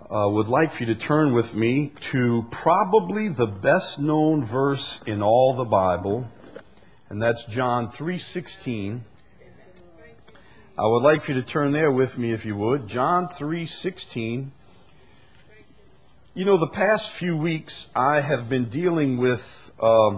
would like for you to turn with me to probably the best known verse in all the Bible, and that's John 3:16. I would like for you to turn there with me if you would. John 3:16. You know, the past few weeks I have been dealing with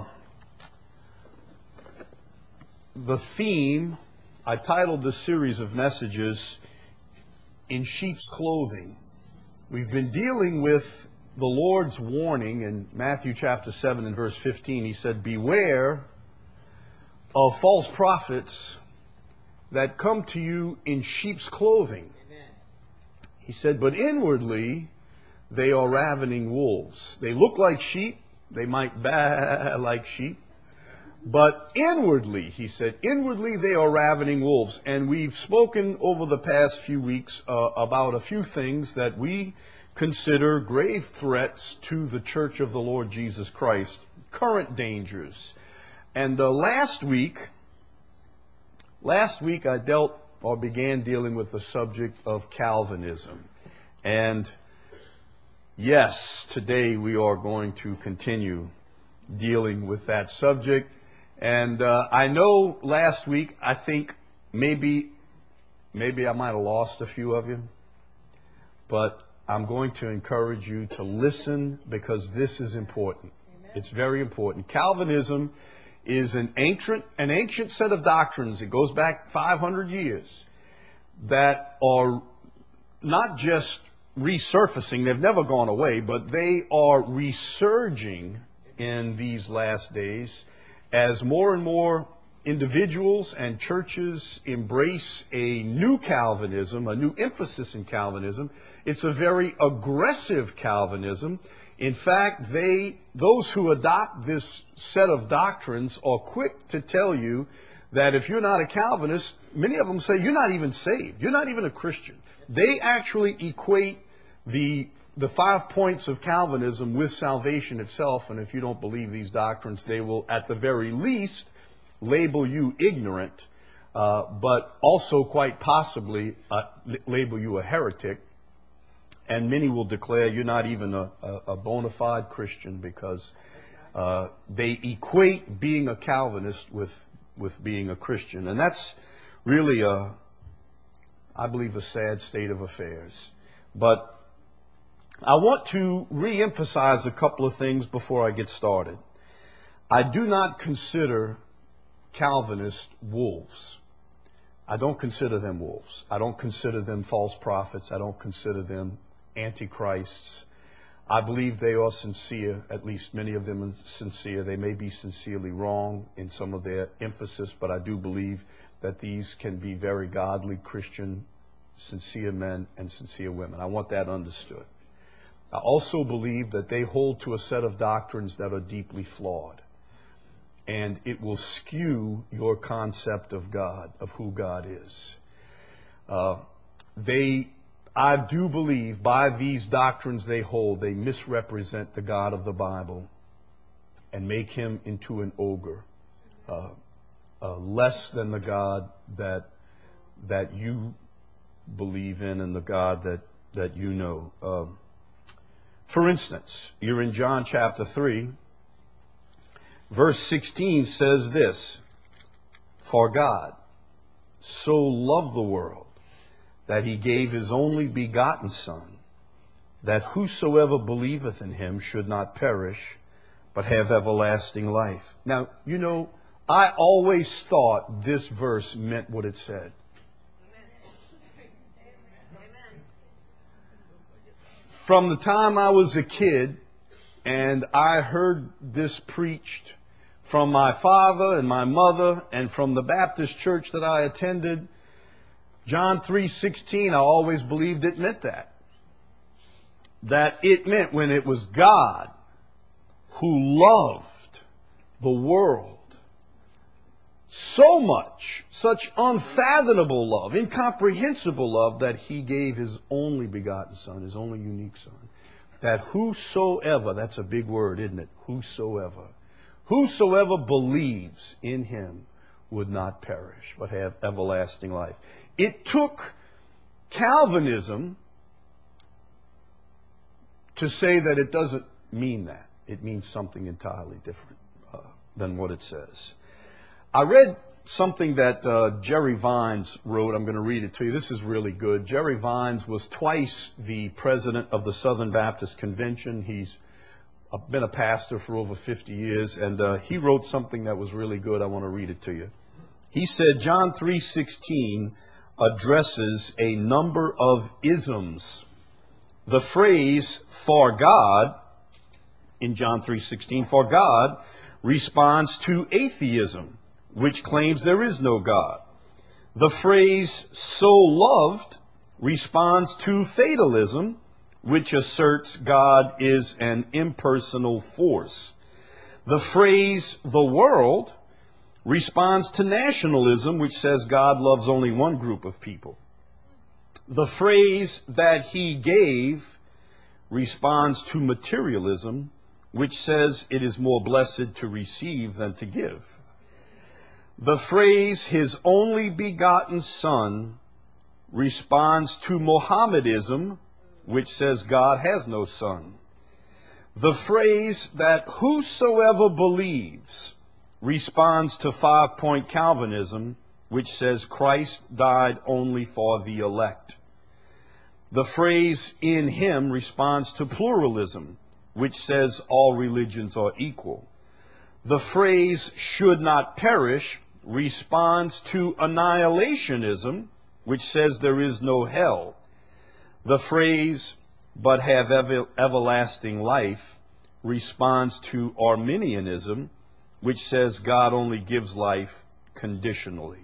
the theme. I titled this series of messages, "In Sheep's Clothing." We've been dealing with the Lord's warning in Matthew chapter 7 and verse 15. He said, "Beware of false prophets that come to you in sheep's clothing." He said, "But inwardly they are ravening wolves." They look like sheep. They might baa like sheep. But inwardly, he said, inwardly they are ravening wolves. And we've spoken over the past few weeks about a few things that we consider grave threats to the Church of the Lord Jesus Christ, current dangers. And last week I began dealing with the subject of Calvinism. And yes, today we are going to continue dealing with that subject. And I know last week, I think maybe I might have lost a few of you, but I'm going to encourage you to listen because this is important. Amen. It's very important. Calvinism is an ancient set of doctrines. It goes back 500 years that are not just resurfacing. They've never gone away, but they are resurging in these last days as more and more individuals and churches embrace a new Calvinism, a new emphasis in Calvinism. It's a very aggressive Calvinism. In fact, those who adopt this set of doctrines are quick to tell you that if you're not a Calvinist, many of them say you're not even saved. You're not even a Christian. They actually equate the 5 points of Calvinism with salvation itself, and if you don't believe these doctrines, they will at the very least label you ignorant, but also quite possibly label you a heretic, and many will declare you're not even a bona fide Christian because they equate being a Calvinist with being a Christian, and that's really I believe a sad state of affairs. But I want to re-emphasize a couple of things before I get started. I do not consider Calvinists wolves. I don't consider them wolves. I don't consider them false prophets. I don't consider them antichrists. I believe they are sincere, at least many of them are sincere. They may be sincerely wrong in some of their emphasis, but I do believe that these can be very godly Christian, sincere men and sincere women. I want that understood. I also believe that they hold to a set of doctrines that are deeply flawed. And it will skew your concept of God, of who God is. I do believe by these doctrines they hold, they misrepresent the God of the Bible and make him into an ogre, less than the God that you believe in and the God that you know. For instance, you're in John chapter 3. Verse 16 says this, "For God so loved the world that he gave his only begotten Son, that whosoever believeth in him should not perish, but have everlasting life." Now, you know, I always thought this verse meant what it said. From the time I was a kid and I heard this preached from my father and my mother and from the Baptist church that I attended, John 3:16, I always believed it meant that. That it meant when it was God who loved the world so much, such unfathomable love, incomprehensible love, that he gave his only begotten Son, his only unique Son, that whosoever, that's a big word, isn't it? Whosoever believes in him would not perish, but have everlasting life. It took Calvinism to say that it doesn't mean that. It means something entirely different than what it says. I read something that Jerry Vines wrote. I'm going to read it to you. This is really good. Jerry Vines was twice the president of the Southern Baptist Convention. He's been a pastor for over 50 years, and he wrote something that was really good. I want to read it to you. He said, John 3:16 addresses a number of isms. The phrase, for God, in John 3:16, for God, responds to atheism, which claims there is no God. The phrase, so loved, responds to fatalism, which asserts God is an impersonal force. The phrase, the world, responds to nationalism, which says God loves only one group of people. The phrase, that he gave, responds to materialism, which says it is more blessed to receive than to give. The phrase, his only begotten Son, responds to Mohammedanism, which says God has no son. The phrase that whosoever believes responds to 5-point Calvinism, which says Christ died only for the elect. The phrase in him responds to pluralism, which says all religions are equal. The phrase should not perish responds to annihilationism, which says there is no hell. The phrase, but have everlasting life, responds to Arminianism, which says God only gives life conditionally.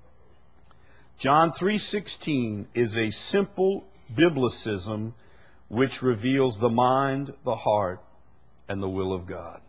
John 3:16 is a simple biblicism which reveals the mind, the heart, and the will of God.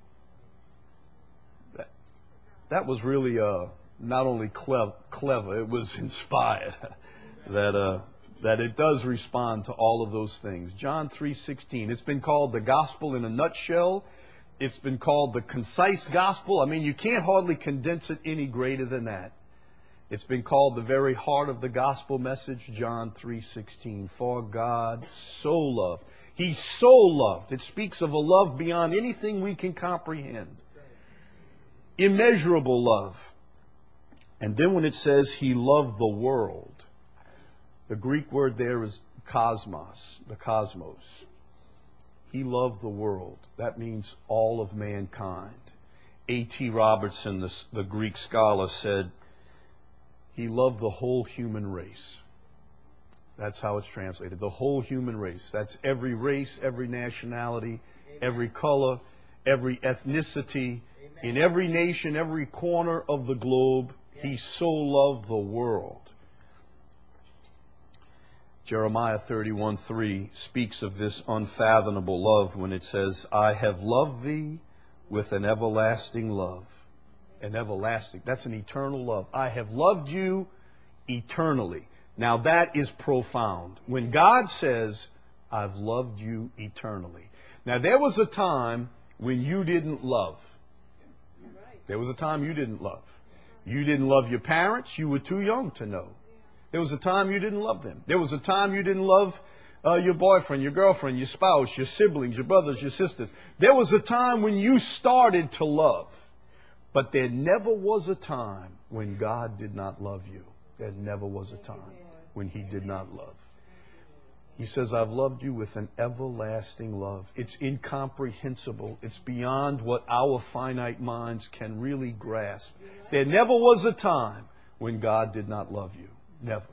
That was really not only clever, it was inspired that it does respond to all of those things. John 3:16. It's been called the gospel in a nutshell. It's been called the concise gospel. I mean, you can't hardly condense it any greater than that. It's been called the very heart of the gospel message, John 3:16. For God so loved. He so loved. It speaks of a love beyond anything we can comprehend. Immeasurable love. And then when it says he loved the world, the Greek word there is cosmos, the cosmos. He loved the world. That means all of mankind. A.T. Robertson, the Greek scholar, said he loved the whole human race. That's how it's translated. The whole human race. That's every race, every nationality, every color, every ethnicity, in every nation, every corner of the globe. He so loved the world. Jeremiah 31:3 speaks of this unfathomable love when it says, I have loved thee with an everlasting love. An everlasting, that's an eternal love. I have loved you eternally. Now that is profound. When God says, I've loved you eternally. Now there was a time when you didn't love. There was a time you didn't love. You didn't love your parents. You were too young to know. There was a time you didn't love them. There was a time you didn't love your boyfriend, your girlfriend, your spouse, your siblings, your brothers, your sisters. There was a time when you started to love. But there never was a time when God did not love you. There never was a time when he did not love. He says, I've loved you with an everlasting love. It's incomprehensible. It's beyond what our finite minds can really grasp. There never was a time when God did not love you. Never.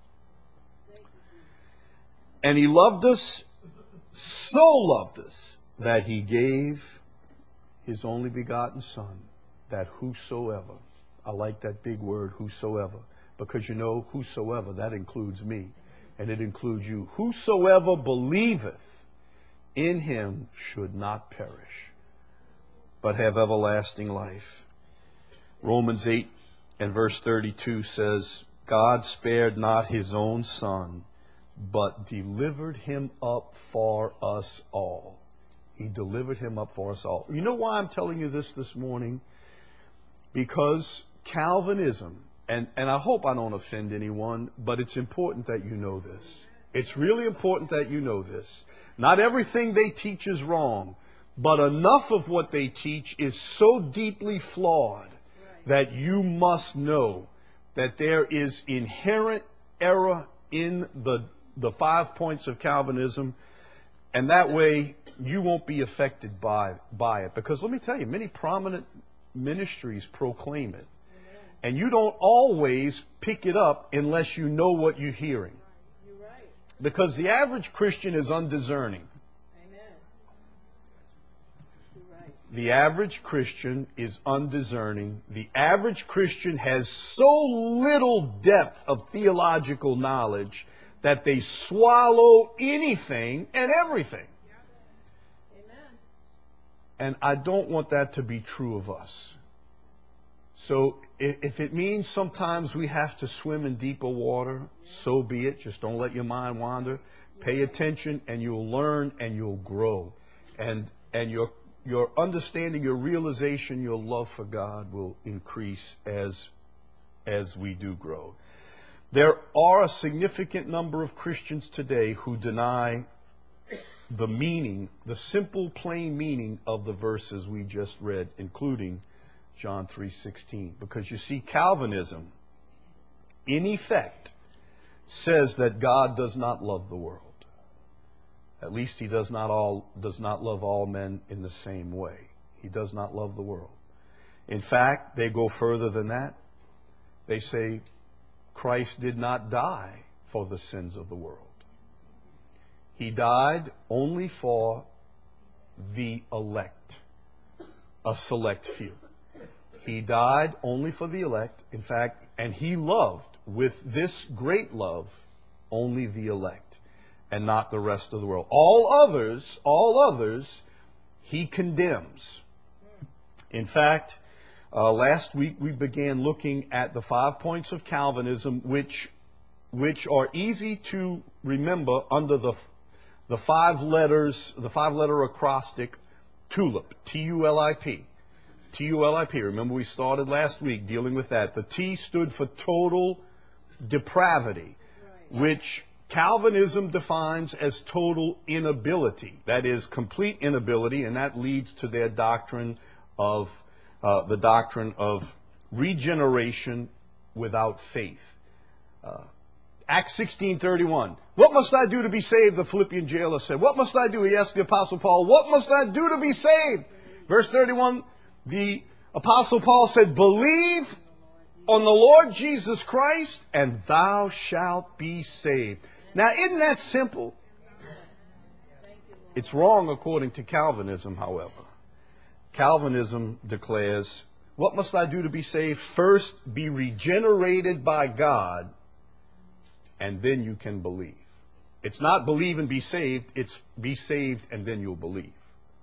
And he loved us, so loved us, that he gave his only begotten Son, that whosoever, I like that big word, whosoever, because you know, whosoever, that includes me, and it includes you. Whosoever believeth in him should not perish, but have everlasting life. Romans 8 and verse 32 says, God spared not his own Son, but delivered him up for us all. He delivered him up for us all. You know why I'm telling you this morning? Because Calvinism, and I hope I don't offend anyone, but it's important that you know this. It's really important that you know this. Not everything they teach is wrong, but enough of what they teach is so deeply flawed that you must know that there is inherent error in the 5 points of Calvinism, and that way you won't be affected by it. Because let me tell you, many prominent ministries proclaim it. And you don't always pick it up unless you know what you're hearing. Because the average Christian is undiscerning. The average Christian is undiscerning. The average Christian has so little depth of theological knowledge that they swallow anything and everything. And I don't want that to be true of us. So if it means sometimes we have to swim in deeper water, so be it. Just don't let your mind wander. Pay attention and you'll learn and you'll grow. And your understanding, your realization, your love for God will increase as we do grow. There are a significant number of Christians today who deny the meaning, the simple, plain meaning of the verses we just read, including John 3:16. Because you see, Calvinism, in effect, says that God does not love the world. At least he does not love all men in the same way. He does not love the world. In fact, they go further than that. They say Christ did not die for the sins of the world. He died only for the elect, a select few. He died only for the elect. In fact, and he loved with this great love only the elect and not the rest of the world. All others, he condemns. In fact, last week we began looking at the 5 points of Calvinism, which are easy to remember under the 5-letter acrostic TULIP, T-U-L-I-P. T-U-L-I-P. Remember we started last week dealing with that. The T stood for total depravity, which Calvinism defines as total inability. That is complete inability, and that leads to their doctrine of the doctrine of regeneration without faith. Acts 16:31. What must I do to be saved? The Philippian jailer said. What must I do? He asked the Apostle Paul. What must I do to be saved? Verse 31, the Apostle Paul said, believe on the Lord Jesus Christ, and thou shalt be saved. Now, isn't that simple? It's wrong according to Calvinism, however. Calvinism declares, what must I do to be saved? First, be regenerated by God, and then you can believe. It's not believe and be saved, it's be saved and then you'll believe.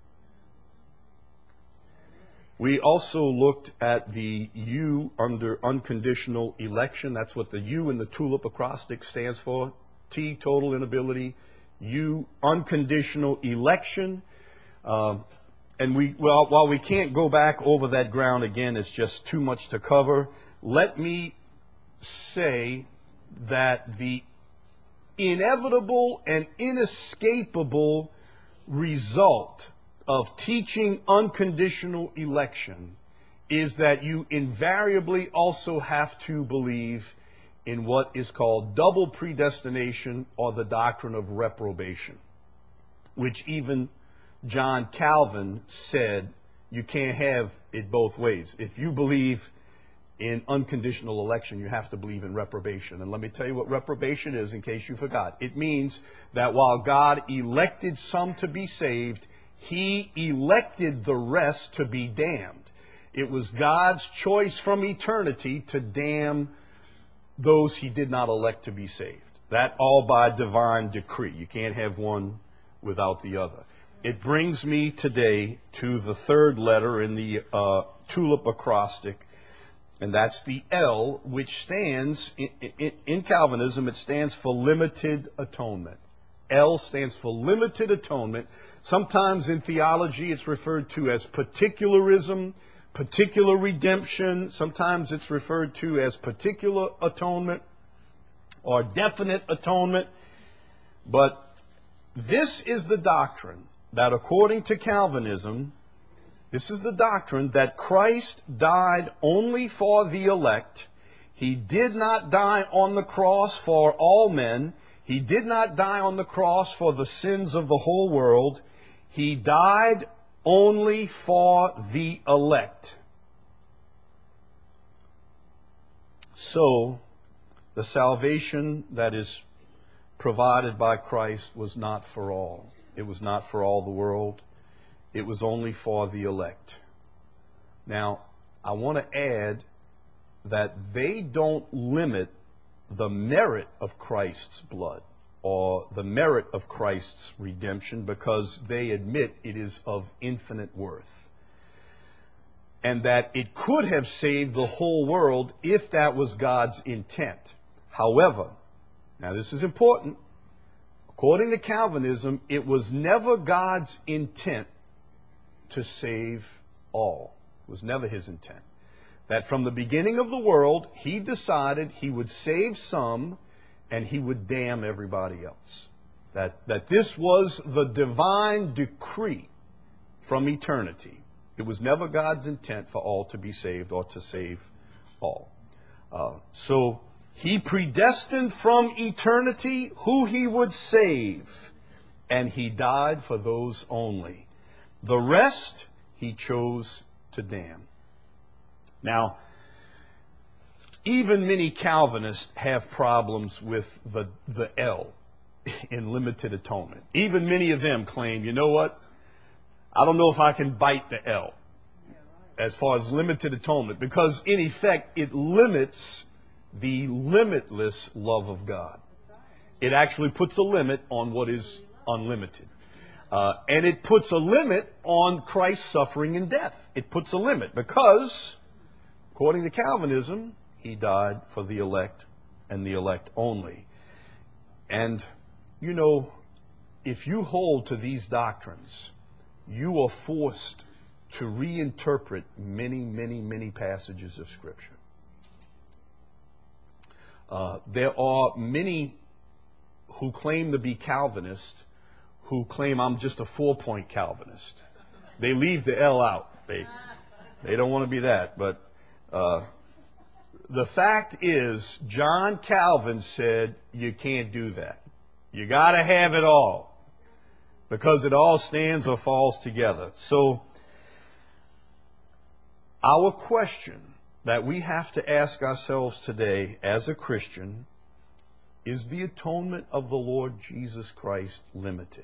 We also looked at the U under unconditional election. That's what the U in the TULIP acrostic stands for. T, total inability. U, unconditional election. And while we can't go back over that ground again, it's just too much to cover. Let me say that the inevitable and inescapable result of teaching unconditional election is that you invariably also have to believe in what is called double predestination, or the doctrine of reprobation, which even John Calvin said you can't have it both ways. If you believe in unconditional election, you have to believe in reprobation. And let me tell you what reprobation is in case you forgot. It means that while God elected some to be saved, he elected the rest to be damned. It was God's choice from eternity to damn those he did not elect to be saved. That all by divine decree. You can't have one without the other. It brings me today to the third letter in the TULIP acrostic, and that's the L, which stands, in Calvinism, it stands for limited atonement. L stands for limited atonement. Sometimes in theology it's referred to as particularism, particular redemption. Sometimes it's referred to as particular atonement or definite atonement. But this is the doctrine that according to Calvinism, this is the doctrine that Christ died only for the elect. He did not die on the cross for all men. He did not die on the cross for the sins of the whole world. He died only for the elect. So, the salvation that is provided by Christ was not for all. It was not for all the world. It was only for the elect. Now, I want to add that they don't limit the merit of Christ's blood or the merit of Christ's redemption because they admit it is of infinite worth. And that it could have saved the whole world if that was God's intent. However, now this is important, according to Calvinism, it was never God's intent to save all. It was never his intent. That from the beginning of the world, he decided he would save some and he would damn everybody else. That this was the divine decree from eternity. It was never God's intent for all to be saved or to save all. So he predestined from eternity who he would save, and he died for those only. The rest he chose to damn. Now, even many Calvinists have problems with the L in limited atonement. Even many of them claim, you know what? I don't know if I can bite the L as far as limited atonement, because in effect it limits the limitless love of God. It actually puts a limit on what is unlimited. And it puts a limit on Christ's suffering and death. It puts a limit because, according to Calvinism, he died for the elect and the elect only. And, you know, if you hold to these doctrines, you are forced to reinterpret many, many, many passages of Scripture. There are many who claim to be Calvinists who claim I'm just a 4-point Calvinist. They leave the L out. They don't want to be that. But the fact is, John Calvin said you can't do that. You got to have it all because it all stands or falls together. So our question that we have to ask ourselves today as a Christian is the atonement of the Lord Jesus Christ limited?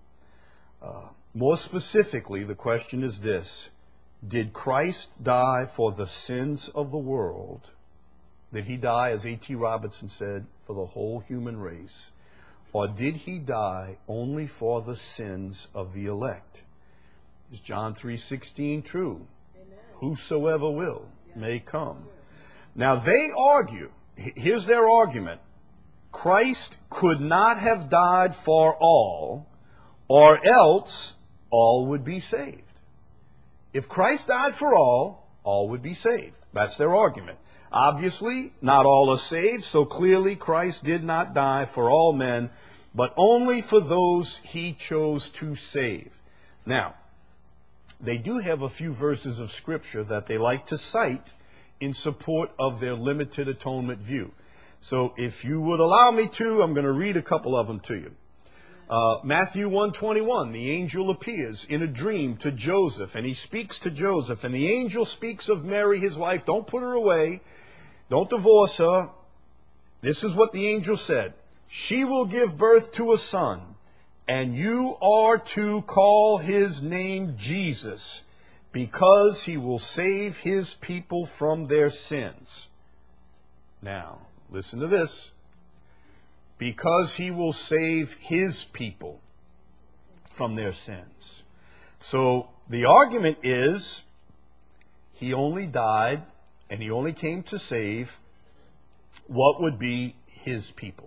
More specifically, the question is this: did Christ die for the sins of the world? Did he die, as A.T. Robertson said, for the whole human race? Or did he die only for the sins of the elect? Is John 3:16 true? Amen. Whosoever will may come. Now they argue, here's their argument: Christ could not have died for all, or else all would be saved. If Christ died for all would be saved. That's their argument. Obviously, not all are saved, so clearly Christ did not die for all men, but only for those he chose to save. Now, they do have a few verses of Scripture that they like to cite in support of their limited atonement view. So if you would allow me to, I'm going to read a couple of them to you. Matthew 1:21, the angel appears in a dream to Joseph, and he speaks to Joseph, and the angel speaks of Mary, his wife. Don't put her away. Don't divorce her. This is what the angel said: she will give birth to a son, and you are to call his name Jesus, because he will save his people from their sins. Now, listen to this. Because he will save his people from their sins. So the argument is he only died and he only came to save what would be his people.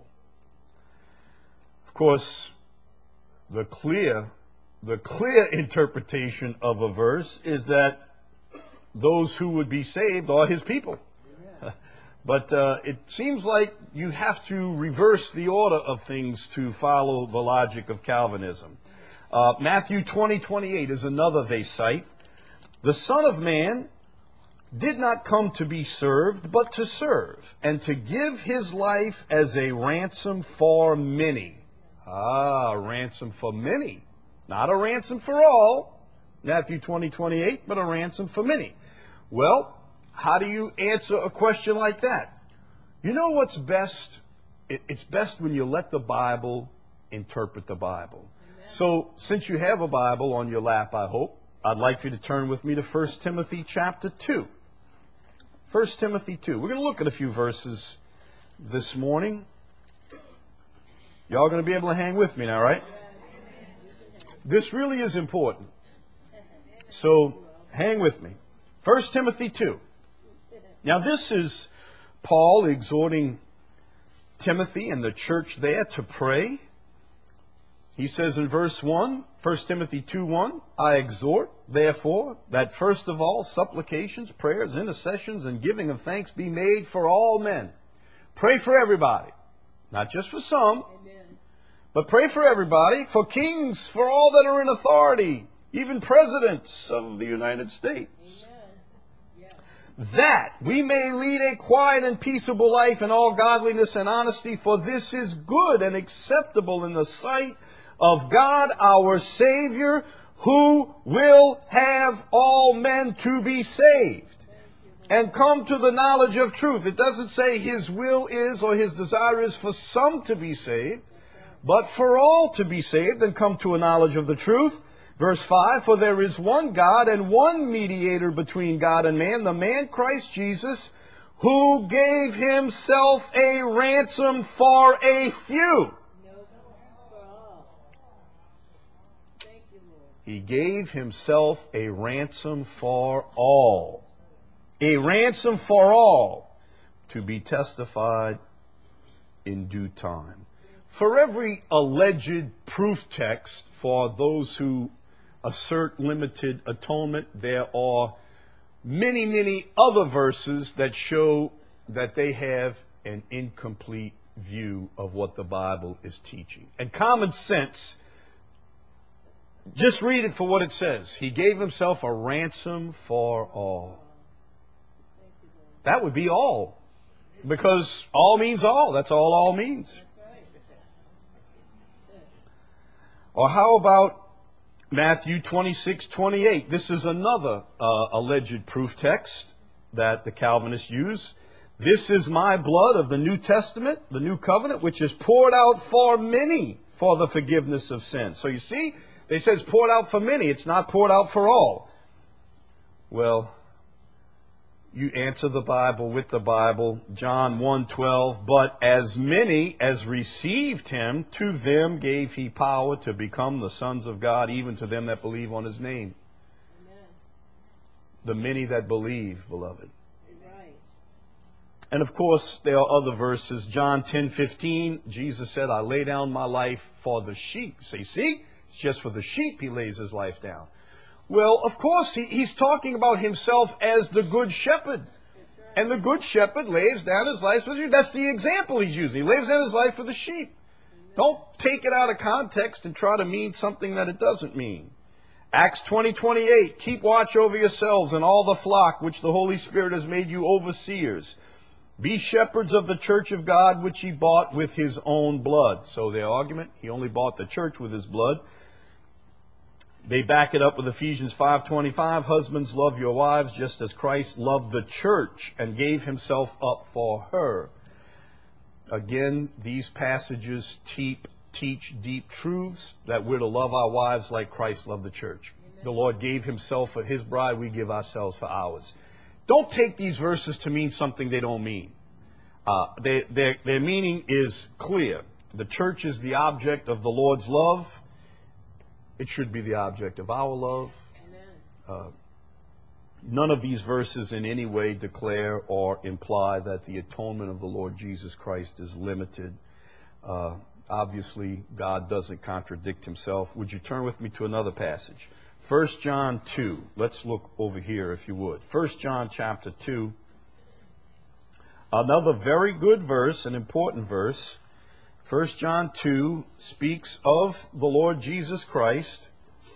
Of course, the clear interpretation of a verse is that those who would be saved are his people. But it seems like you have to reverse the order of things to follow the logic of Calvinism. Matthew 20:28 is another they cite. The Son of Man did not come to be served, but to serve, and to give his life as a ransom for many. A ransom for many. Not a ransom for all, Matthew 20:28, but a ransom for many. Well, how do you answer a question like that? You know what's best? It's best when you let the Bible interpret the Bible. Amen. So, since you have a Bible on your lap, I hope, I'd like for you to turn with me to 1 Timothy chapter 2. 1 Timothy 2. We're going to look at a few verses this morning. Y'all going to be able to hang with me now, right? This really is important. So, hang with me. 1 Timothy 2. Now, this is Paul exhorting Timothy and the church there to pray. He says in verse 1, 1 Timothy 2:1, I exhort, therefore, that first of all supplications, prayers, intercessions, and giving of thanks be made for all men. Pray for everybody, not just for some, amen, but pray for everybody, for kings, for all that are in authority, even presidents of the United States. Amen. That we may lead a quiet and peaceable life in all godliness and honesty, for this is good and acceptable in the sight of God our Savior, who will have all men to be saved and come to the knowledge of truth. It doesn't say his will is or his desire is for some to be saved, but for all to be saved and come to a knowledge of the truth. Verse 5, for there is one God and one mediator between God and man, the man Christ Jesus, who gave himself a ransom for a few. He gave himself a ransom for all. A ransom for all, to be testified in due time. For every alleged proof text for those who assert limited atonement, there are many, many other verses that show that they have an incomplete view of what the Bible is teaching. And common sense, just read it for what it says. He gave himself a ransom for all. That would be all. Because all means all. That's all means. Or how about Matthew 26:28? This is another alleged proof text that the Calvinists use. This is my blood of the New Testament, the New Covenant, which is poured out for many for the forgiveness of sins. So you see, they say it's poured out for many. It's not poured out for all. Well, you answer the Bible with the Bible. John 1:12, but as many as received him, to them gave he power to become the sons of God, even to them that believe on his name. Amen. The many that believe, beloved. Right. And of course, there are other verses. John 10:15, Jesus said, I lay down my life for the sheep. So you see, it's just for the sheep he lays his life down. Well, of course, he's talking about himself as the good shepherd. And the good shepherd lays down his life for the sheep. That's the example he's using. He lays down his life for the sheep. Don't take it out of context and try to mean something that it doesn't mean. Acts 20:28, keep watch over yourselves and all the flock which the Holy Spirit has made you overseers. Be shepherds of the church of God which he bought with his own blood. So their argument, he only bought the church with his blood. They back it up with Ephesians 5:25. Husbands, love your wives just as Christ loved the church and gave himself up for her. Again, these passages teach deep truths that we're to love our wives like Christ loved the church. Amen. The Lord gave himself for his bride. We give ourselves for ours. Don't take these verses to mean something they don't mean. Their meaning is clear. The church is the object of the Lord's love. It should be the object of our love. None of these verses in any way declare or imply that the atonement of the Lord Jesus Christ is limited. Obviously, God doesn't contradict himself. Would you turn with me to another passage? 1 John 2. Let's look over here, if you would. 1 John chapter 2. Another very good verse, an important verse. 1 John 2 speaks of the Lord Jesus Christ.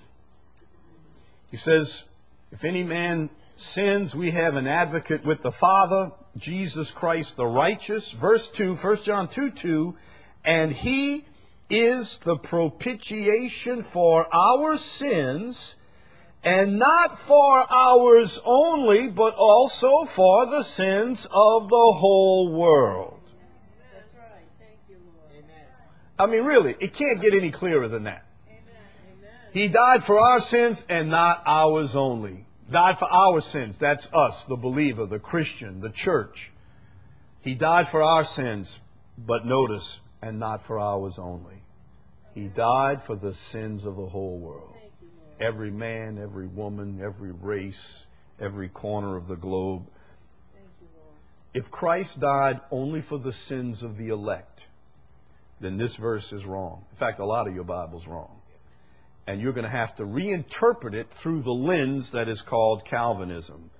He says, if any man sins, we have an advocate with the Father, Jesus Christ the righteous. Verse 2, 1 John 2:2, and he is the propitiation for our sins, and not for ours only, but also for the sins of the whole world. That's right. Thank you, Lord. Amen. I mean, really, it can't get any clearer than that. Amen. He died for our sins and not ours only. Died for our sins. That's us, the believer, the Christian, the church. He died for our sins, but notice, and not for ours only. He died for the sins of the whole world. Every man, every woman, every race, every corner of the globe. If Christ died only for the sins of the elect, then this verse is wrong. In fact, a lot of your Bible's wrong. And you're going to have to reinterpret it through the lens that is called Calvinism.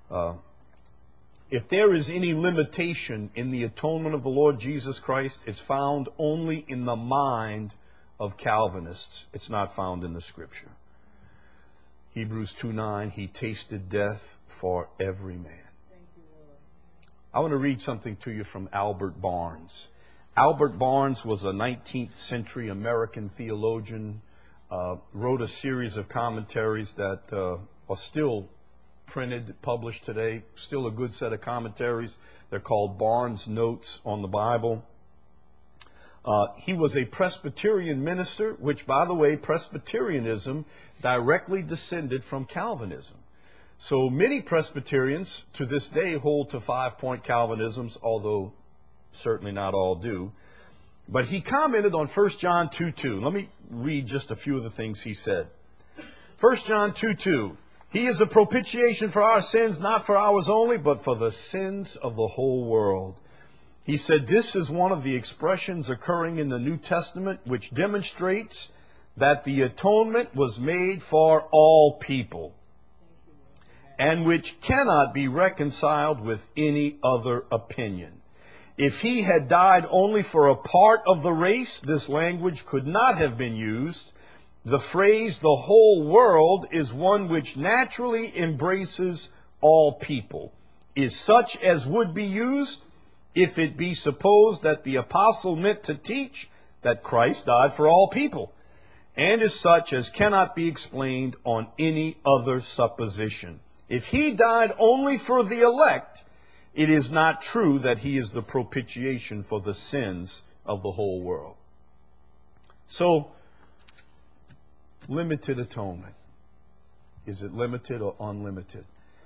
If there is any limitation in the atonement of the Lord Jesus Christ, it's found only in the mind of Calvinists. It's not found in the Scripture. Hebrews 2:9, he tasted death for every man. I want to read something to you from Albert Barnes. Albert Barnes was a 19th century American theologian, wrote a series of commentaries that are still printed, published today, still a good set of commentaries. They're called Barnes Notes on the Bible. He was a Presbyterian minister, which, by the way, Presbyterianism directly descended from Calvinism. So many Presbyterians to this day hold to 5-point Calvinisms, although certainly not all do. But he commented on 1 John 2:2. Let me read just a few of the things he said. 1 John 2:2. He is a propitiation for our sins, not for ours only, but for the sins of the whole world. He said this is one of the expressions occurring in the New Testament which demonstrates that the atonement was made for all people and which cannot be reconciled with any other opinion. If he had died only for a part of the race, this language could not have been used. The phrase the whole world is one which naturally embraces all people, is such as would be used if it be supposed that the apostle meant to teach that Christ died for all people, and is such as cannot be explained on any other supposition. If he died only for the elect, it is not true that he is the propitiation for the sins of the whole world. So, limited atonement. Is it limited or unlimited?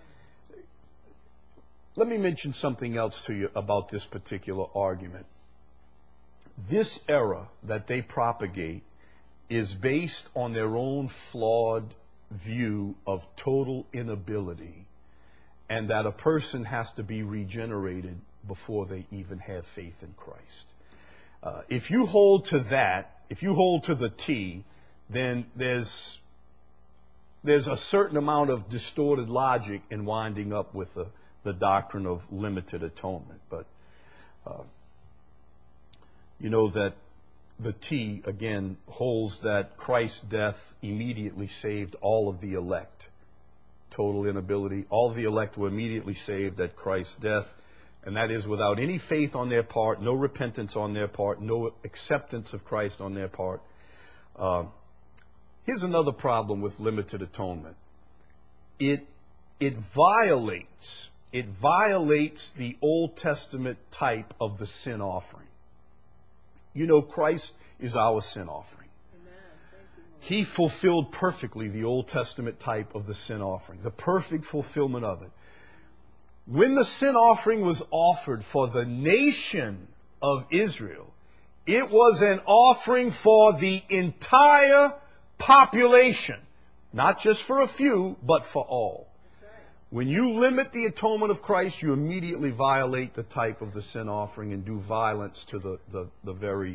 Let me mention something else to you about this particular argument. This error that they propagate is based on their own flawed view of total inability, and that a person has to be regenerated before they even have faith in Christ. If you hold to that, if you hold to the T, then there's a certain amount of distorted logic in winding up with the doctrine of limited atonement. But you know that the T, again, holds that Christ's death immediately saved all of the elect. Total inability. All of the elect were immediately saved at Christ's death, and that is without any faith on their part, no repentance on their part, no acceptance of Christ on their part. Here's another problem with limited atonement. It violates the Old Testament type of the sin offering. You know, Christ is our sin offering. He fulfilled perfectly the Old Testament type of the sin offering, the perfect fulfillment of it. When the sin offering was offered for the nation of Israel, it was an offering for the entire population, not just for a few, but for all. When you limit the atonement of Christ, you immediately violate the type of the sin offering and do violence to the very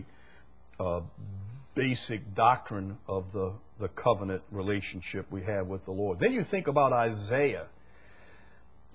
basic doctrine of the covenant relationship we have with the Lord. Then you think about Isaiah.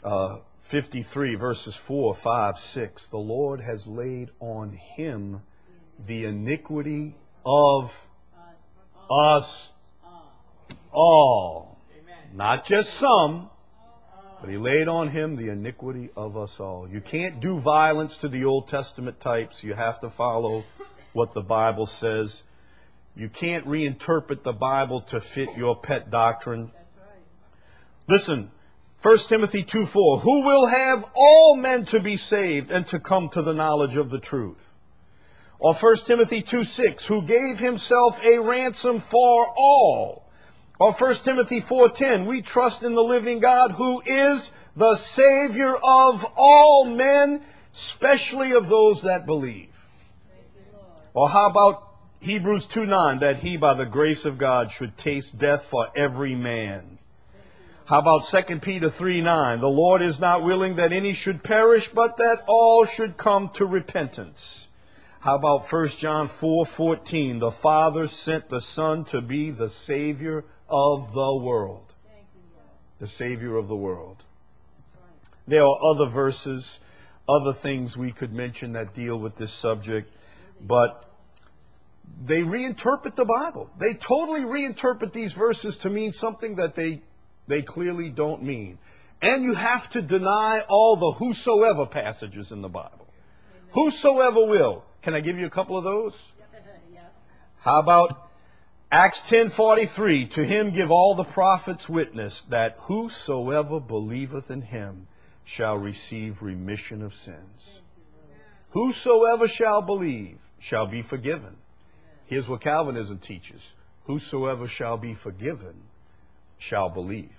53, verses 4, 5, 6. The Lord has laid on him the iniquity of us all. Not just some, but he laid on him the iniquity of us all. You can't do violence to the Old Testament types. You have to follow what the Bible says. You can't reinterpret the Bible to fit your pet doctrine. Listen, 1 Timothy 2:4, who will have all men to be saved and to come to the knowledge of the truth. Or 1 Timothy 2:6, who gave himself a ransom for all. Or 1 Timothy 4:10, we trust in the living God who is the Savior of all men, especially of those that believe. Or how about Hebrews 2:9, that he by the grace of God should taste death for every man. How about 2 Peter 3:9, the Lord is not willing that any should perish, but that all should come to repentance. How about 1 John 4:14, the Father sent the Son to be the Savior of the world. The Savior of the world. There are other verses, other things we could mention that deal with this subject, but they reinterpret the Bible. They totally reinterpret these verses to mean something that they clearly don't mean. And you have to deny all the whosoever passages in the Bible. Whosoever will. Can I give you a couple of those? How about Acts 10:43, to him give all the prophets witness that whosoever believeth in him shall receive remission of sins. Whosoever shall believe shall be forgiven. Here's what Calvinism teaches. Whosoever shall be forgiven shall believe.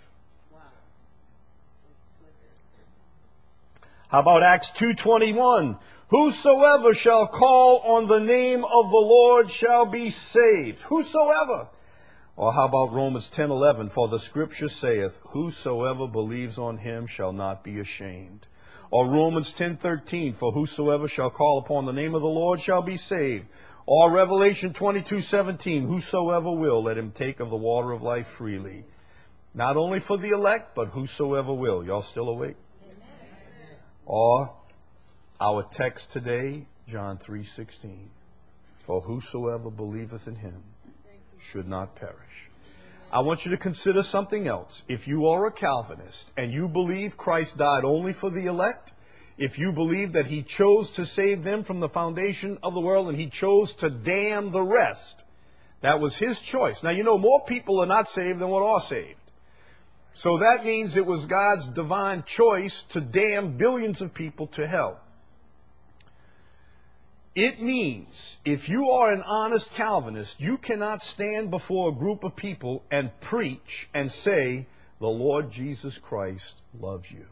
How about Acts 2:21? Whosoever shall call on the name of the Lord shall be saved. Whosoever. Or how about Romans 10:11? For the scripture saith, whosoever believes on him shall not be ashamed. Or Romans 10:13, for whosoever shall call upon the name of the Lord shall be saved. Or Revelation 22:17, whosoever will, let him take of the water of life freely. Not only for the elect, but whosoever will. Y'all still awake? Amen. Or our text today, John 3:16, for whosoever believeth in him should not perish. I want you to consider something else. If you are a Calvinist and you believe Christ died only for the elect, if you believe that he chose to save them from the foundation of the world and he chose to damn the rest, that was his choice. Now, you know, more people are not saved than what are saved. So that means it was God's divine choice to damn billions of people to hell. It means if you are an honest Calvinist, you cannot stand before a group of people and preach and say, the Lord Jesus Christ loves you.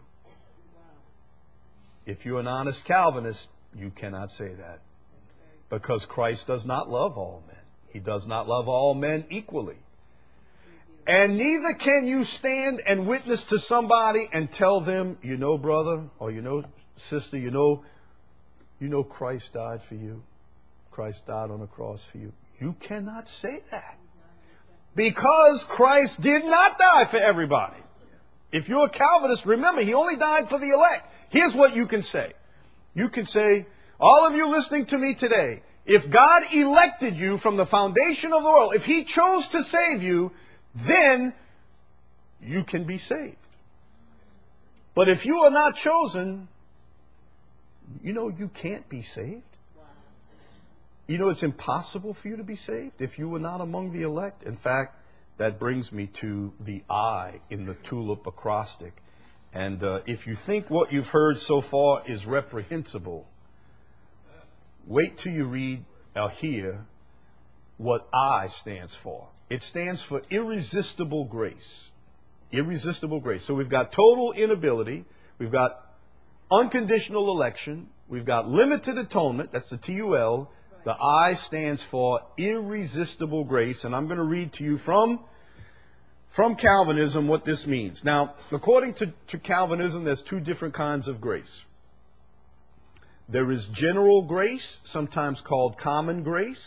If you're an honest Calvinist, you cannot say that. Because Christ does not love all men. He does not love all men equally. And neither can you stand and witness to somebody and tell them, you know, brother, or you know, sister, you know Christ died for you. Christ died on the cross for you. You cannot say that. Because Christ did not die for everybody. If you're a Calvinist, remember, he only died for the elect. Here's what you can say. You can say, all of you listening to me today, if God elected you from the foundation of the world, if he chose to save you, then you can be saved. But if you are not chosen, you know you can't be saved. You know it's impossible for you to be saved if you were not among the elect. In fact, that brings me to the I in the tulip acrostic. And if you think what you've heard so far is reprehensible, wait till you read or hear what I stands for. It stands for irresistible grace. Irresistible grace. So we've got total inability. We've got unconditional election. We've got limited atonement. That's the TUL. The I stands for irresistible grace. And I'm going to read to you from Calvinism what this means. Now, according to Calvinism, there's two different kinds of grace. There is general grace, sometimes called common grace.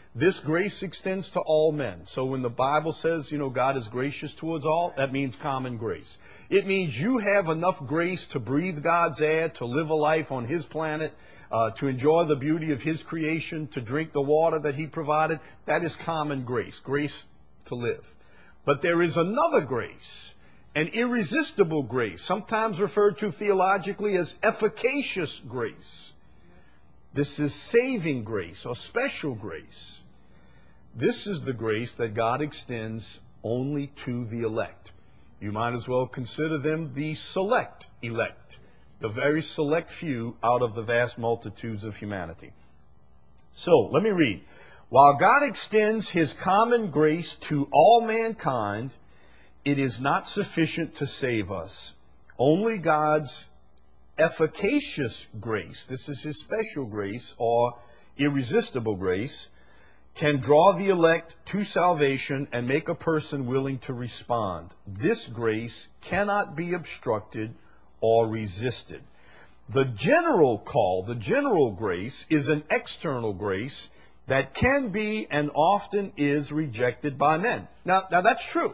This grace extends to all men. So when the Bible says, God is gracious towards all, that means common grace. It means you have enough grace to breathe God's air, to live a life on His planet, to enjoy the beauty of His creation, to drink the water that He provided. That is common grace, grace to live. But there is another grace, an irresistible grace, sometimes referred to theologically as efficacious grace. This is saving grace or special grace. This is the grace that God extends only to the elect. You might as well consider them the select elect, the very select few out of the vast multitudes of humanity. So, let me read. While God extends His common grace to all mankind, it is not sufficient to save us. Only God's efficacious grace, this is His special grace or irresistible grace, can draw the elect to salvation and make a person willing to respond. This grace cannot be obstructed or resisted. The general call, the general grace, is an external grace that can be and often is rejected by men. Now that's true.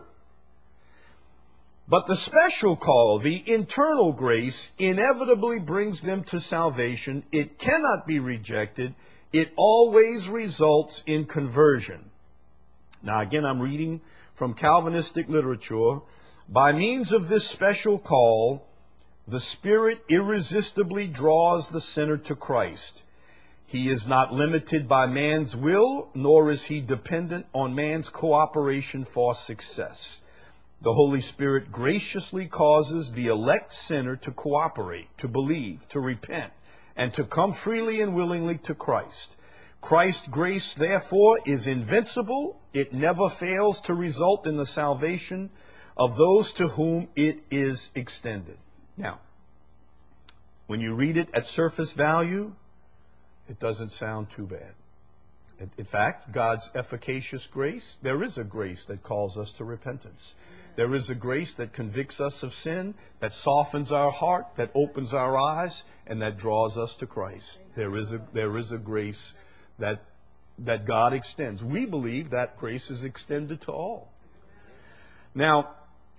But the special call, the internal grace, inevitably brings them to salvation. It cannot be rejected. It always results in conversion. Now again, I'm reading from Calvinistic literature. By means of this special call, the Spirit irresistibly draws the sinner to Christ. He is not limited by man's will, nor is he dependent on man's cooperation for success. The Holy Spirit graciously causes the elect sinner to cooperate, to believe, to repent, and to come freely and willingly to Christ. Christ's grace, therefore, is invincible. It never fails to result in the salvation of those to whom it is extended. Now, when you read it at surface value, it doesn't sound too bad. In fact, God's efficacious grace, there is a grace that calls us to repentance. There is a grace that convicts us of sin, that softens our heart, that opens our eyes, and that draws us to Christ. There is a grace that God extends. We believe that grace is extended to all. Now,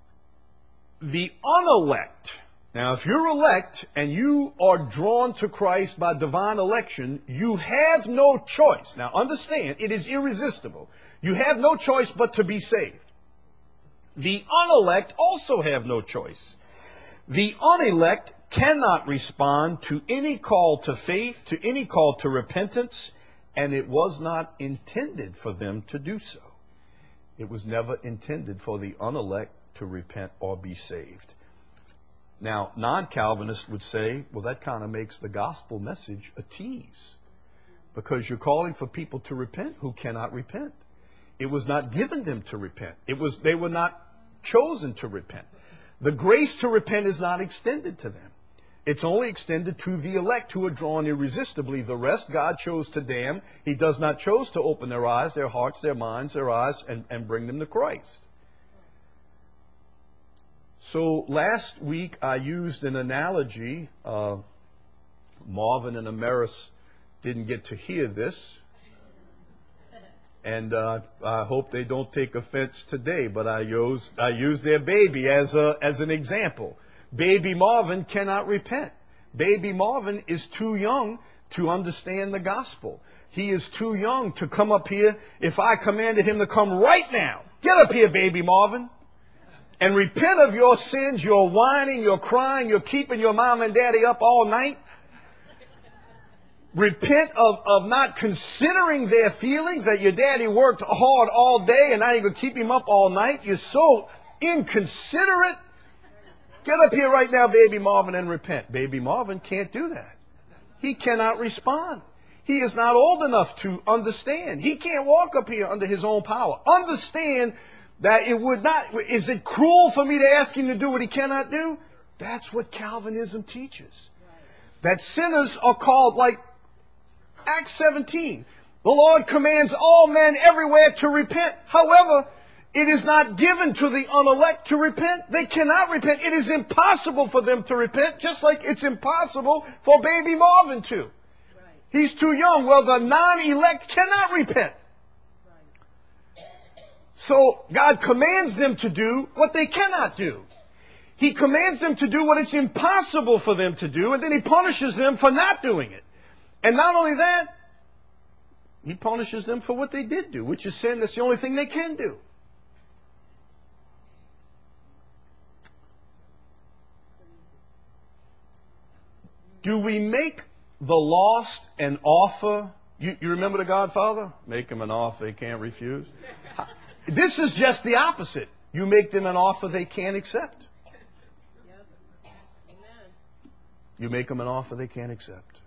the unelect. Now, if you're elect and you are drawn to Christ by divine election, you have no choice. Now, understand, it is irresistible. You have no choice but to be saved. The unelect also have no choice. The unelect cannot respond to any call to faith, to any call to repentance, and it was not intended for them to do so. It was never intended for the unelect to repent or be saved. Now, non-Calvinists would say, well, that kind of makes the gospel message a tease, because you're calling for people to repent who cannot repent. It was not given them to repent. They were not chosen to repent. The grace to repent is not extended to them. It's only extended to the elect who are drawn irresistibly. The rest God chose to damn. He does not choose to open their eyes, their hearts, their minds, their eyes, and bring them to Christ. So last week I used an analogy. Marvin and Amaris didn't get to hear this. And I hope they don't take offense today, but I used their baby as an example. Baby Marvin cannot repent. Baby Marvin is too young to understand the gospel. He is too young to come up here. If I commanded him to come right now, get up here, baby Marvin, and repent of your sins. You're whining, you're crying, you're keeping your mom and daddy up all night. Repent of not considering their feelings, that your daddy worked hard all day and now you're going to keep him up all night. You're so inconsiderate. Get up here right now, baby Marvin, and repent. Baby Marvin can't do that. He cannot respond. He is not old enough to understand. He can't walk up here under his own power. Understand that it would not. Is it cruel for me to ask him to do what he cannot do? That's what Calvinism teaches. That sinners are called, like Acts 17. The Lord commands all men everywhere to repent. However, it is not given to the unelect to repent. They cannot repent. It is impossible for them to repent, just like it's impossible for baby Marvin to. He's too young. Well, the non-elect cannot repent. So God commands them to do what they cannot do. He commands them to do what it's impossible for them to do, and then he punishes them for not doing it. And not only that, he punishes them for what they did do, which is sin. That's the only thing they can do. Do we make the lost an offer? You remember The Godfather? Make them an offer they can't refuse. This is just the opposite. You make them an offer they can't accept. You make them an offer they can't accept.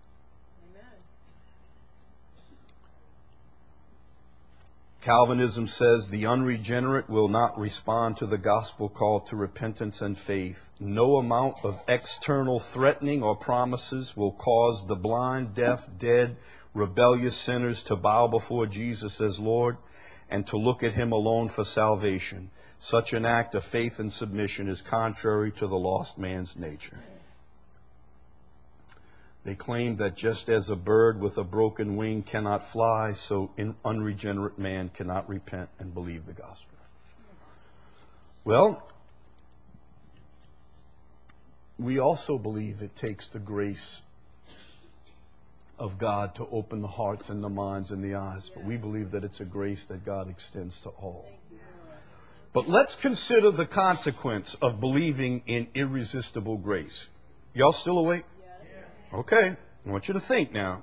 Calvinism says the unregenerate will not respond to the gospel call to repentance and faith. No amount of external threatening or promises will cause the blind, deaf, dead, rebellious sinners to bow before Jesus as Lord and to look at him alone for salvation. Such an act of faith and submission is contrary to the lost man's nature. They claim that just as a bird with a broken wing cannot fly, so an unregenerate man cannot repent and believe the gospel. Well, we also believe it takes the grace of God to open the hearts and the minds and the eyes. But we believe that it's a grace that God extends to all. But let's consider the consequence of believing in irresistible grace. Y'all still awake? Okay, I want you to think now.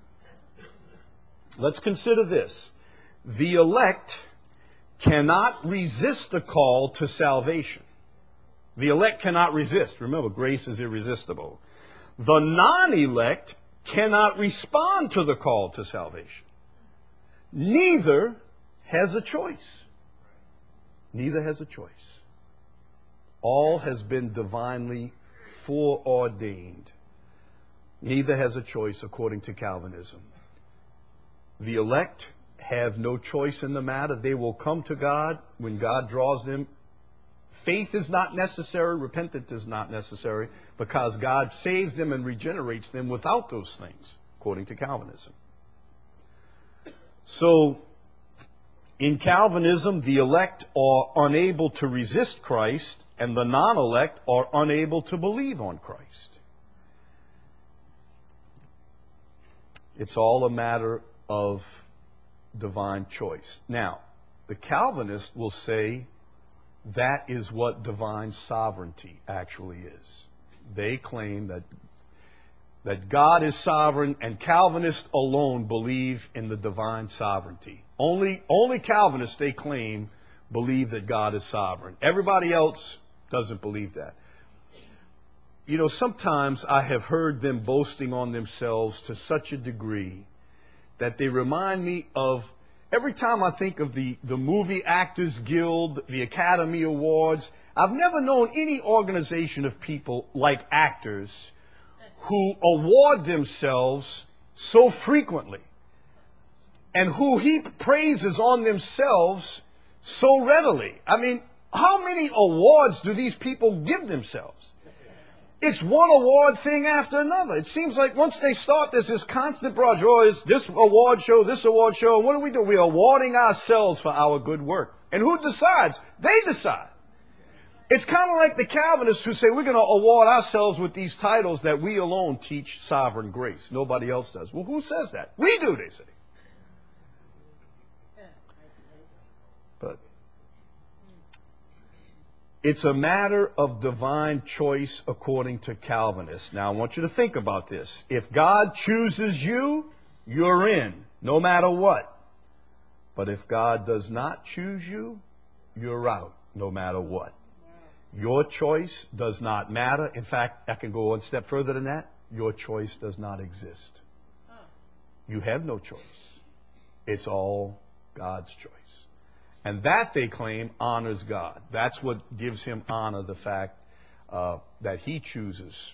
Let's consider this. The elect cannot resist the call to salvation. The elect cannot resist. Remember, grace is irresistible. The non-elect cannot respond to the call to salvation. Neither has a choice. Neither has a choice. All has been divinely foreordained. Neither has a choice according to Calvinism. The elect have no choice in the matter. They will come to God when God draws them. Faith is not necessary. Repentance is not necessary because God saves them and regenerates them without those things, according to Calvinism. So, in Calvinism, the elect are unable to resist Christ, and the non-elect are unable to believe on Christ. It's all a matter of divine choice. Now, the Calvinist will say that is what divine sovereignty actually is. They claim that God is sovereign, and Calvinists alone believe in the divine sovereignty. Only Calvinists, they claim, believe that God is sovereign. Everybody else doesn't believe that. You know, sometimes I have heard them boasting on themselves to such a degree that they remind me of, every time I think of the Movie Actors Guild, the Academy Awards, I've never known any organization of people like actors who award themselves so frequently and who heap praises on themselves so readily. I mean, how many awards do these people give themselves? It's one award thing after another. It seems like once they start, there's this constant barrage. Oh, it's this award show, this award show. And what do? We're awarding ourselves for our good work. And who decides? They decide. It's kind of like the Calvinists who say we're going to award ourselves with these titles that we alone teach sovereign grace. Nobody else does. Well, who says that? We do, they say. But it's a matter of divine choice according to Calvinists. Now, I want you to think about this. If God chooses you, you're in, no matter what. But if God does not choose you, you're out, no matter what. Your choice does not matter. In fact, I can go one step further than that. Your choice does not exist. You have no choice. It's all God's choice. And that, they claim, honors God. That's what gives him honor, the fact that he chooses.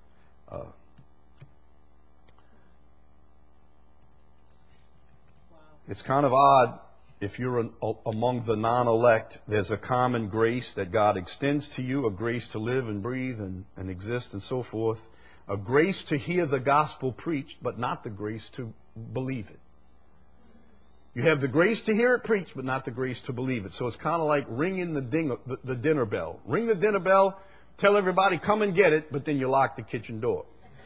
It's kind of odd. If you're among the non-elect, there's a common grace that God extends to you, a grace to live and breathe and exist and so forth, a grace to hear the gospel preached, but not the grace to believe it. You have the grace to hear it preached, but not the grace to believe it. So it's kind of like ringing the dinner bell. Ring the dinner bell, tell everybody, come and get it, but then you lock the kitchen door.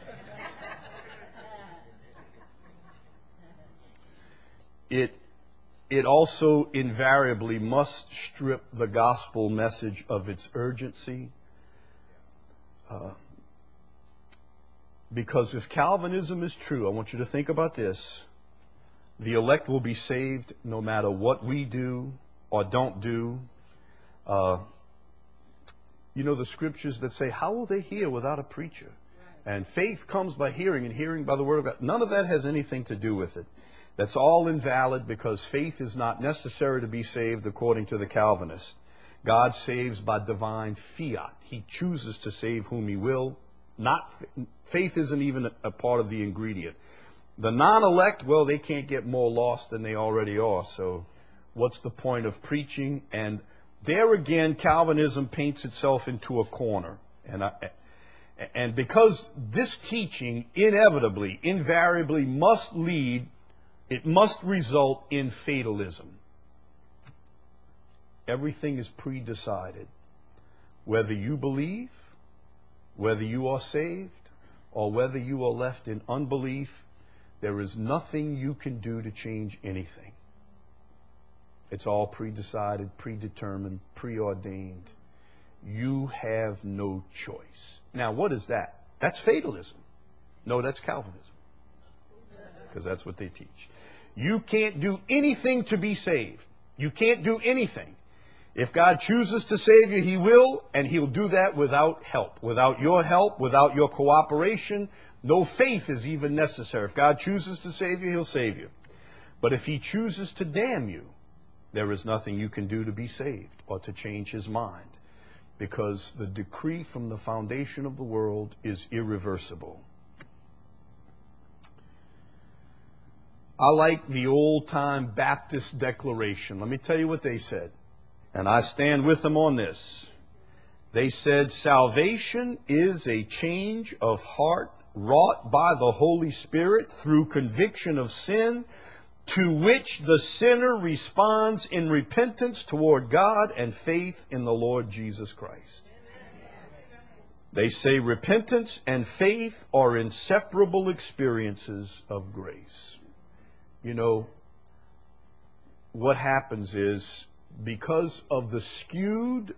It also invariably must strip the gospel message of its urgency. Because if Calvinism is true, I want you to think about this. The elect will be saved no matter what we do or don't do. You know the scriptures that say, how will they hear without a preacher? And faith comes by hearing, and hearing by the word of God. None of that has anything to do with it. That's all invalid, because faith is not necessary to be saved according to the Calvinists. God saves by divine fiat. He chooses to save whom he will. Faith isn't even a part of the ingredient. The non-elect, well, they can't get more lost than they already are. So what's the point of preaching? And there again, Calvinism paints itself into a corner. And because this teaching inevitably, invariably must result in fatalism. Everything is pre-decided. Whether you believe, whether you are saved, or whether you are left in unbelief, there is nothing you can do to change anything. It's all pre-decided, predetermined, preordained. You have no choice. Now, what is that? That's fatalism. No, that's Calvinism. Because that's what they teach. You can't do anything to be saved. You can't do anything. If God chooses to save you, he will, and he'll do that without help. Without your help, without your cooperation, no faith is even necessary. If God chooses to save you, he'll save you. But if he chooses to damn you, there is nothing you can do to be saved or to change his mind, because the decree from the foundation of the world is irreversible. I like the old-time Baptist declaration. Let me tell you what they said, and I stand with them on this. They said, salvation is a change of heart wrought by the Holy Spirit through conviction of sin, to which the sinner responds in repentance toward God and faith in the Lord Jesus Christ. They say repentance and faith are inseparable experiences of grace. You know, what happens is, because of the skewed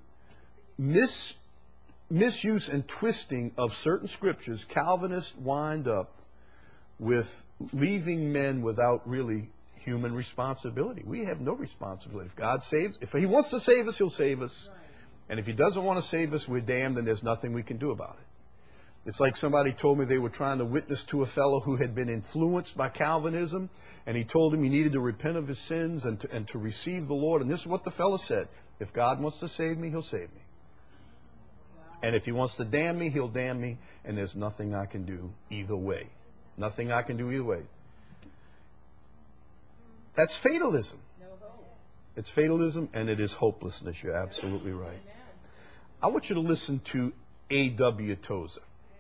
misuse and twisting of certain scriptures, Calvinists wind up with leaving men without really human responsibility. We have no responsibility. If God saves, if he wants to save us, he'll save us. And if he doesn't want to save us, we're damned, and there's nothing we can do about it. It's like somebody told me they were trying to witness to a fellow who had been influenced by Calvinism, and he told him he needed to repent of his sins and to receive the Lord. And this is what the fellow said: if God wants to save me, he'll save me. And if he wants to damn me, he'll damn me, and there's nothing I can do either way. Nothing I can do either way. That's fatalism. It's fatalism, and it is hopelessness. You're absolutely right. I want you to listen to A.W. Tozer.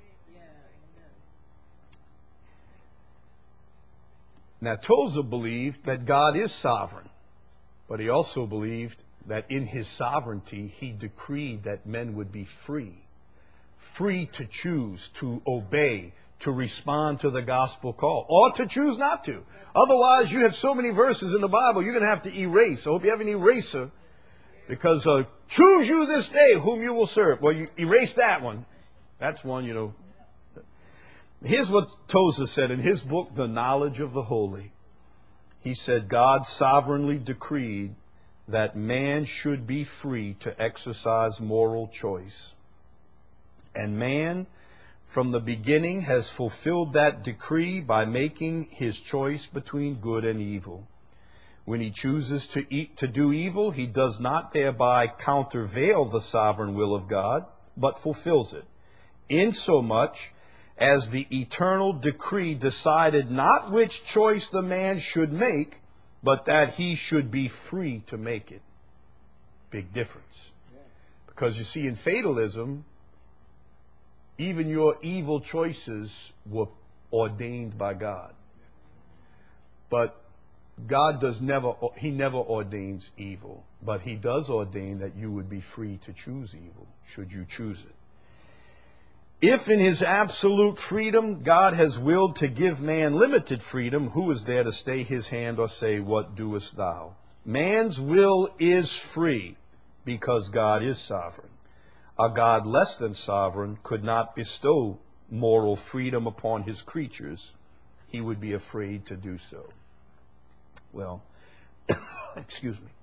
Now, Tozer believed that God is sovereign, but he also believed that in his sovereignty, he decreed that men would be free to choose, to obey, to respond to the gospel call, or to choose not to. Otherwise, you have so many verses in the Bible, you're going to have to erase. I hope you have an eraser, because choose you this day whom you will serve. Well, you erase that one. That's one, you know. Here's what Tozer said in his book, The Knowledge of the Holy. He said, God sovereignly decreed that man should be free to exercise moral choice. And man, from the beginning, has fulfilled that decree by making his choice between good and evil. When he chooses to do evil, he does not thereby countervail the sovereign will of God, but fulfills it, insomuch as the eternal decree decided not which choice the man should make, but that he should be free to make it. Big difference. Because you see, in fatalism, even your evil choices were ordained by God. But God he never ordains evil, but he does ordain that you would be free to choose evil, should you choose it. If in his absolute freedom, God has willed to give man limited freedom, who is there to stay his hand or say, what doest thou? Man's will is free because God is sovereign. A God less than sovereign could not bestow moral freedom upon his creatures. He would be afraid to do so. Well, excuse me.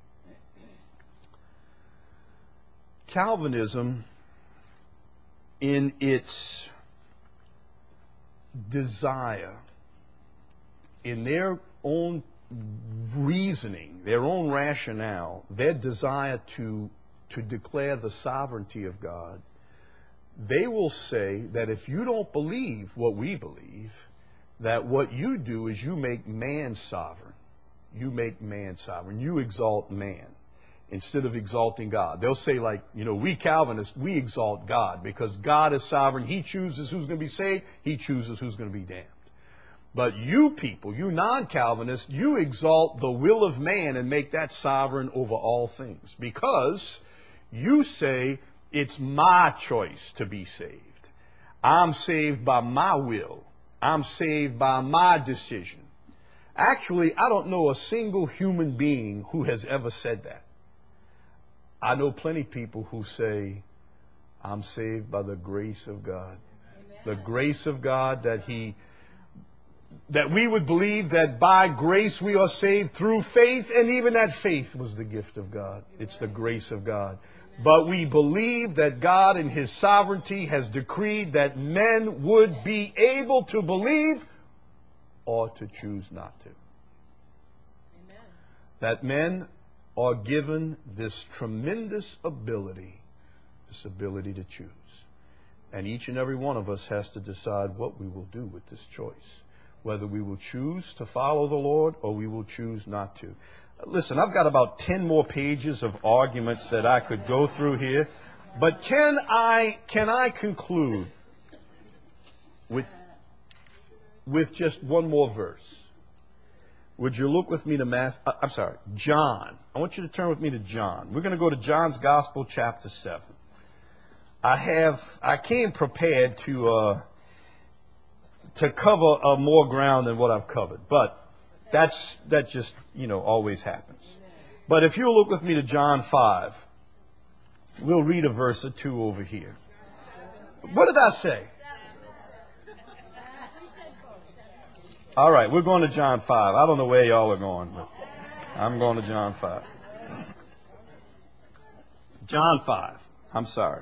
Calvinism, in its desire, in their own reasoning, their own rationale, their desire to declare the sovereignty of God, they will say that if you don't believe what we believe, that what you do is you make man sovereign. You make man sovereign. You exalt man instead of exalting God. They'll say, like, we Calvinists, we exalt God because God is sovereign. He chooses who's going to be saved. He chooses who's going to be damned. But you people, you non-Calvinists, you exalt the will of man and make that sovereign over all things because you say it's my choice to be saved. I'm saved by my will. I'm saved by my decision. Actually, I don't know a single human being who has ever said that. I know plenty of people who say, I'm saved by the grace of God. Amen. The grace of God that we would believe that by grace we are saved through faith, and even that faith was the gift of God. It's the grace of God. But we believe that God in his sovereignty has decreed that men would be able to believe or to choose not to. Amen. That men are given this tremendous ability to choose. And each and every one of us has to decide what we will do with this choice. Whether we will choose to follow the Lord or we will choose not to. Listen, I've got about 10 more pages of arguments that I could go through here. But can I conclude with just one more verse? Would you look with me to John. I want you to turn with me to John. We're going to go to John's Gospel, chapter 7. I came prepared to cover more ground than what I've covered, but that just always happens. But if you'll look with me to John 5, we'll read a verse or two over here. What did I say? All right, we're going to John 5. I don't know where y'all are going, but I'm going to John 5. John 5. I'm sorry.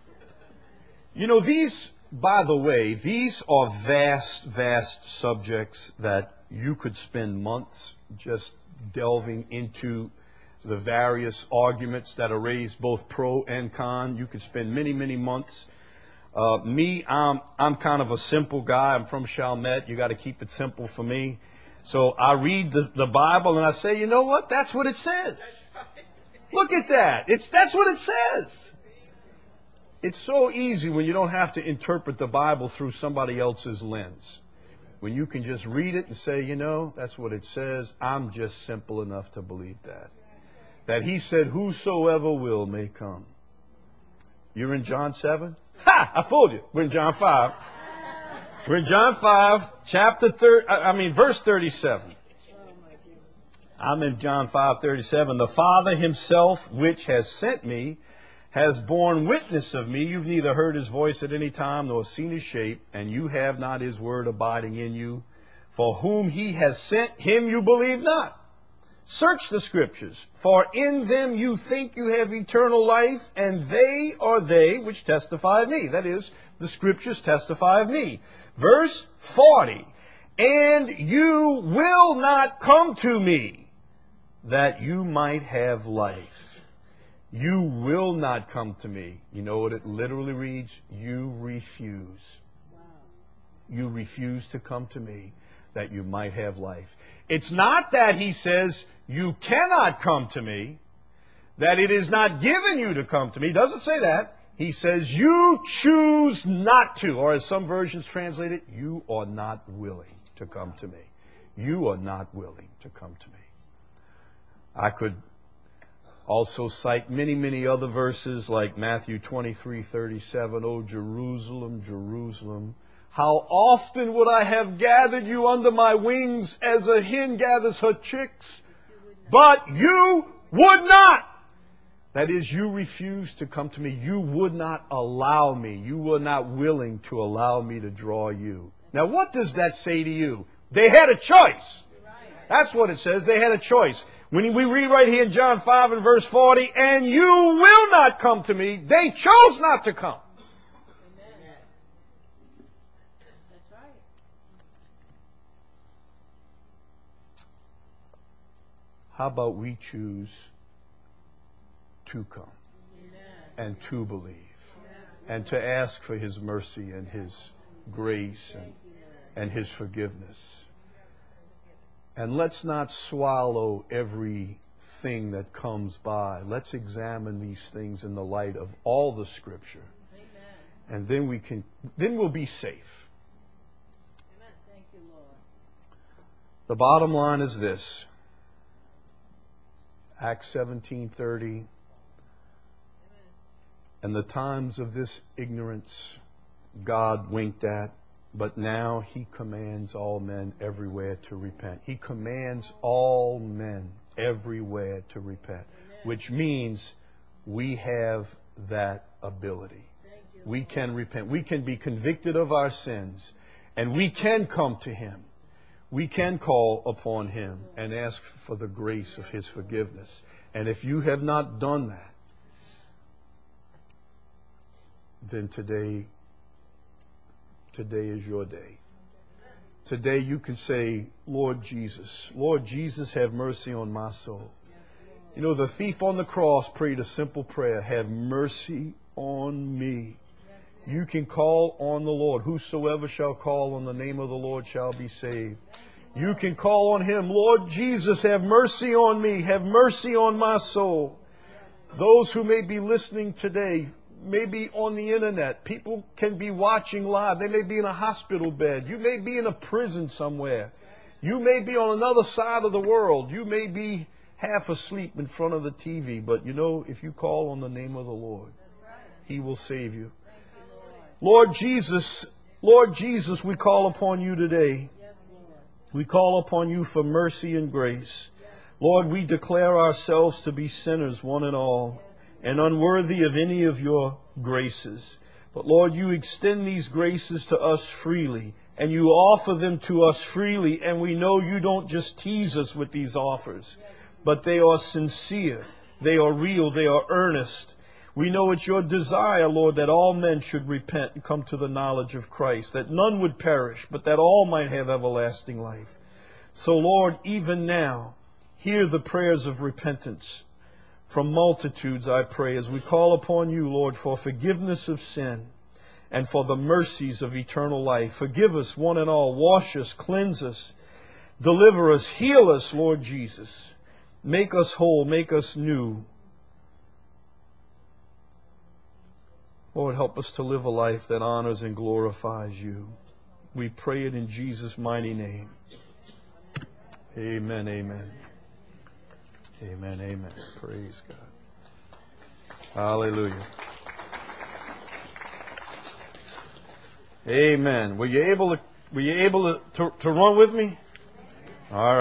By the way, these are vast, vast subjects that you could spend months just delving into the various arguments that are raised, both pro and con. You could spend many, many months. I'm kind of a simple guy. I'm from Chalmette. You got to keep it simple for me. So I read the Bible and I say, you know what? That's what it says. Look at that. That's what it says. It's so easy when you don't have to interpret the Bible through somebody else's lens. When you can just read it and say, that's what it says. I'm just simple enough to believe that. That he said, whosoever will may come. You're in John 7? Ha! I fooled you. We're in John 5. We're in John 5, verse 37. I'm in John 5:37. The Father himself, which has sent me, has borne witness of me. You've neither heard his voice at any time nor seen his shape, and you have not his word abiding in you. For whom he has sent, him you believe not. Search the Scriptures, for in them you think you have eternal life, and they are they which testify of me. That is, the Scriptures testify of me. Verse 40, and you will not come to me, that you might have life. You will not come to me. You know what it literally reads? You refuse. Wow. You refuse to come to me, that you might have life. It's not that he says, you cannot come to me, that it is not given you to come to me. He doesn't say that. He says, you choose not to. Or as some versions translate it, you are not willing to come to me. You are not willing to come to me. I could also cite many, many other verses like Matthew 23:37. "O Jerusalem, Jerusalem, how often would I have gathered you under my wings as a hen gathers her chicks, but you would not." That is, you refused to come to me. You would not allow me. You were not willing to allow me to draw you. Now, what does that say to you? They had a choice. That's what it says. They had a choice. When we read right here in John 5 and verse 40, "And you will not come to me," they chose not to come. Amen. That's right. How about we choose to come and to believe and to ask for His mercy and His grace and His forgiveness? And let's not swallow everything that comes by. Let's examine these things in the light of all the Scripture. And then we'll be safe. Amen. Thank you, Lord. The bottom line is this. Acts 17:30. "And the times of this ignorance God winked at, but now He commands all men everywhere to repent." He commands all men everywhere to repent, which means we have that ability. We can repent. We can be convicted of our sins, and we can come to Him. We can call upon Him and ask for the grace of His forgiveness. And if you have not done that, then today is your day. Today you can say, Lord Jesus, have mercy on my soul. You know, the thief on the cross prayed a simple prayer, "Have mercy on me." You can call on the Lord. "Whosoever shall call on the name of the Lord shall be saved." You can call on Him, "Lord Jesus, have mercy on me. Have mercy on my soul." Those who may be listening today, maybe on the internet, people can be watching live. They may be in a hospital bed. You may be in a prison somewhere. You may be on another side of the world. You may be half asleep in front of the TV. But you know, if you call on the name of the Lord, He will save you. Lord Jesus, we call upon you today. We call upon you for mercy and grace. Lord, we declare ourselves to be sinners, one and all, and unworthy of any of your graces. But Lord, you extend these graces to us freely, and you offer them to us freely, and we know you don't just tease us with these offers, but they are sincere, they are real, they are earnest. We know it's your desire, Lord, that all men should repent and come to the knowledge of Christ, that none would perish, but that all might have everlasting life. So, Lord, even now, hear the prayers of repentance from multitudes, I pray, as we call upon you, Lord, for forgiveness of sin and for the mercies of eternal life. Forgive us, one and all. Wash us, cleanse us, deliver us, heal us, Lord Jesus. Make us whole, make us new. Lord, help us to live a life that honors and glorifies you. We pray it in Jesus' mighty name. Amen, amen. Amen, amen. Praise God. Hallelujah. Amen. Were you able to run with me? All right.